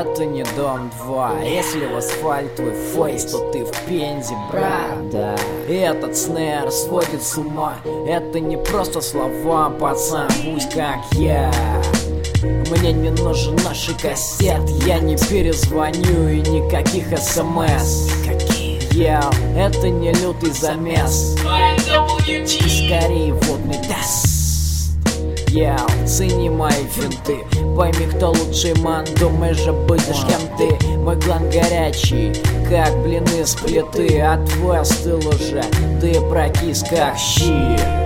это не дом 2. Если в асфальт твой фейс, то ты в Пензе, брат. Да. И этот снэр сводит с ума. Это не просто слова, пацан, пусть как я. Мне не нужен наш кассет, я не перезвоню и никаких смс. Это не лютый замес, скорее водный тест. Цени мои финты, пойми, кто лучший, ман. Думаешь же, будешь кем ты. Мой клан горячий, как блины с плиты, а твой остыл уже, ты прокис как щи.